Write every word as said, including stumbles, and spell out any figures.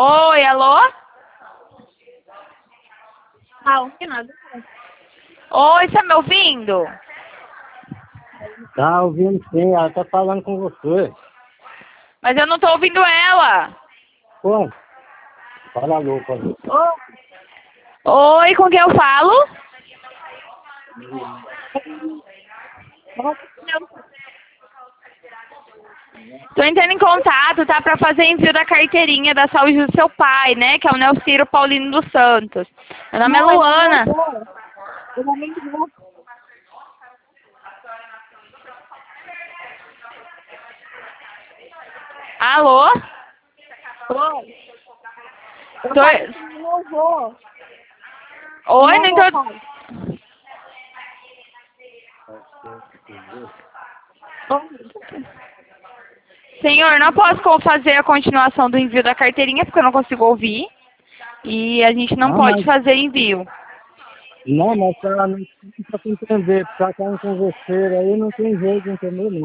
Oi, alô? Não, que nada. Oi, você tá me ouvindo? Tá ouvindo sim, ela tá falando com você. Mas eu não tô ouvindo ela. Pô, fala louco ali. Oi, com quem eu falo? Tô entrando em contato, tá? Pra fazer envio da carteirinha da saúde do seu pai, né? Que é o Nelciro Paulino dos Santos. Meu nome é Luana. Eu vou me enviar. Alô? Oi. Eu Tô... falei que não vou. Oi, Não não vou, tô... pai. Senhor, não posso co- fazer a continuação do envio da carteirinha porque eu não consigo ouvir. E a gente não Não, pode mas, fazer envio. não, mas ela não precisa entender, porque ela tá com você aí, não tem jeito de entender, não.